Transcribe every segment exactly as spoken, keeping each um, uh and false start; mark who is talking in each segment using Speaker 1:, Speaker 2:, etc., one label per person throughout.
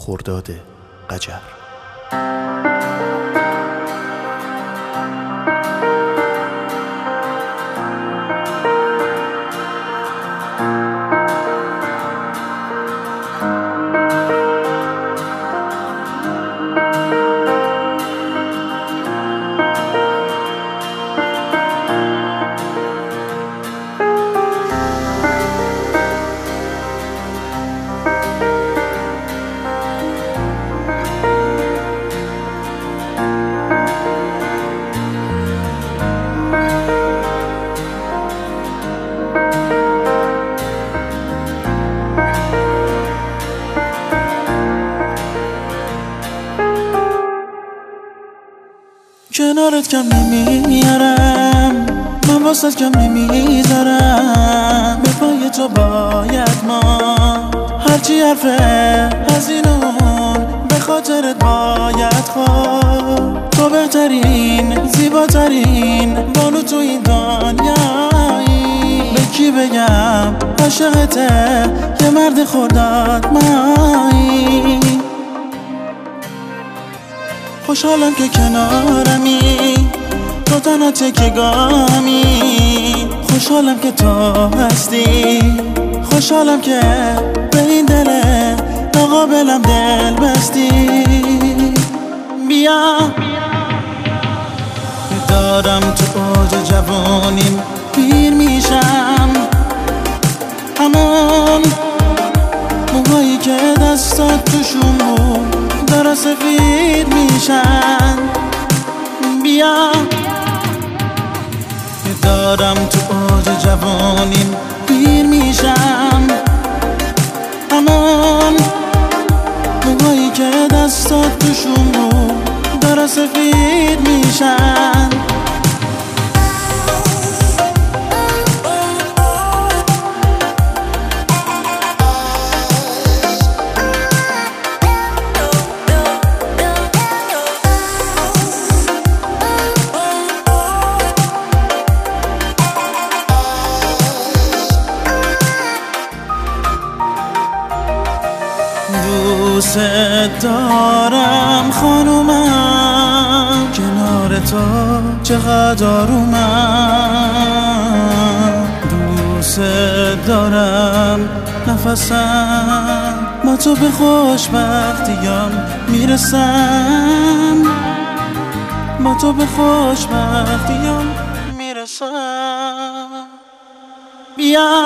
Speaker 1: خرداد قجر.
Speaker 2: کنارت کم نمیارم، من واسه کم نمیذارم. به پای تو باید ما هرچی حرفه هزینون به خاطرت باید خواه. تو بهترین زیباترین بانو تو این دنیایی. به کی بگم عاشقته یه مرد خرداد مایی. خوشحالم که کنارمی، تو تنها تکیه‌گاهمی. خوشحالم که تو هستی، خوشحالم که به این دل ناقابلم دل بستی. بیا دارم تو اوج جوانیم پیر میشم. همون موهایی که دستات توشون بود داره سفید میشن. بیا دارم تو اوج جوانیم پیر میشم. همون موهایی که دستات توشون بود داره سفید میشن. دوست دارم خانومم، کنار تو چقدر آرومم. دوست دارم نفسم با تو به خوشبختیام میرسم. با تو به خوشبختیام میرسم. بیا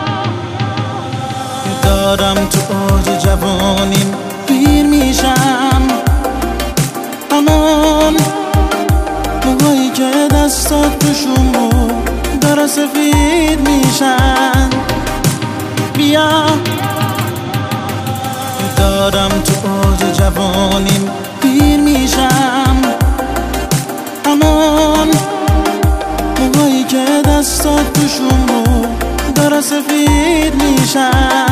Speaker 2: دارم تو اوج جوانیم پیر میشم. همون موهایی که دستات توشون بود داره سفید میشن. بیا دارم تو اوج جوانیم پیر میشم. همون موهایی که دستات توشون بود داره سفید میشن.